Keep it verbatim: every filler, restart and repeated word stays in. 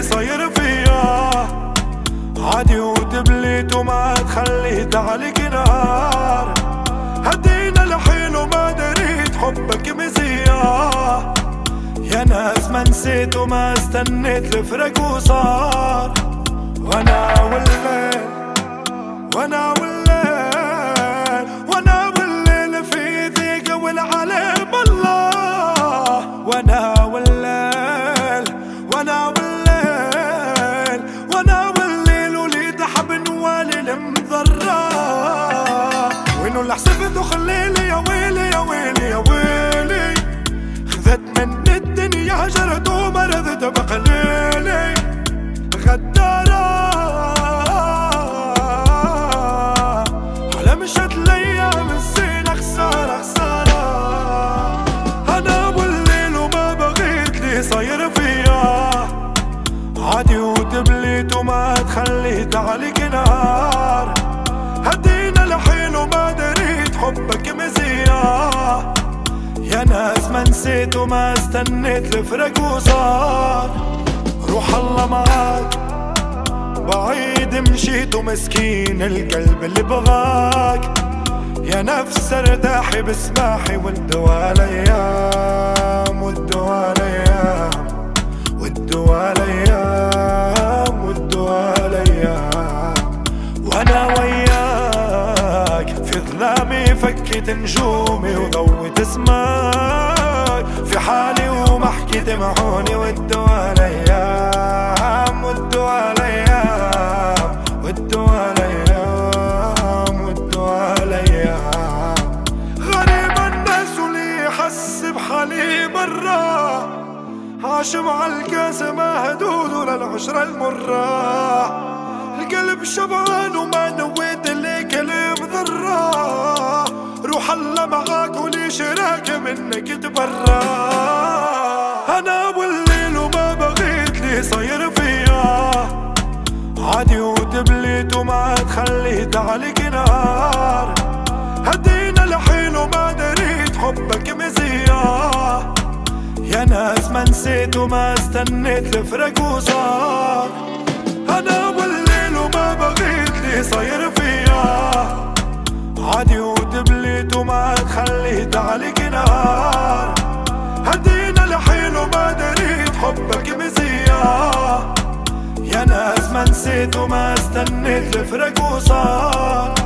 لي صاير فيا عادي ودبلت وما تخليت عليك نار. هدينا الحين وما دريت حبك مزيا، يا ناس ما نسيت وما استنيت الفرق وصار. وانا والليل وانا والليل وانا والليل في ضيق والعليم الله. وانا والليل وانا والليل وانا والليل وليد حبن والي المضرة. وينو اللي حسبته خليلي يا ويلي يا ويلي يا ويلي. خذت من الدنيا هجرت ومرضت بقليلي غدارة على مشت الايام الزينة خسارة خسارة. انا والليل وما بغيت لي صاير فيا عادي ودبلت وما تخليت عليك نار. هدينا الحين وما دريت حبك مزيا، يا ناس ما نسيت وما استنيت الفرق وصار. روح الله معاك بعيد مشيت ومسكين القلب اللي بغاك. يا نفس ارتاحي بسماحي والدوا الايام والدوا الايام والدوا الايام والدوا الايام. وانا وياك في ظلامي فكت نجومي وضوت سماك. في حالي وما حكيت معوني والدوا الايام والدوا الايام والدوا الايام والدوا الايام. غريب الناس ولي حس بحالي برا، عاش مع الكاس ما هدود للعشرة المرة. القلب شبعان وما نويت لي كلام ذرة. روح الله معاك ولي شراك منك تبرا. انا والليل وما بغيت لي صاير فيا عادي ودبلت وما تخليت عليك نار. هدينا الحين وما دريت حبك مزيا، يا ناس ما نسيت وما استنيت الفرق وصار. انا والليل وما بغيت لي صاير فيا عادي ودبلت وما تخليت عليك نار. هدينا الحين وما دريت حبك مزيا، يا ناس ما نسيت وما استنيت الفرق وصار.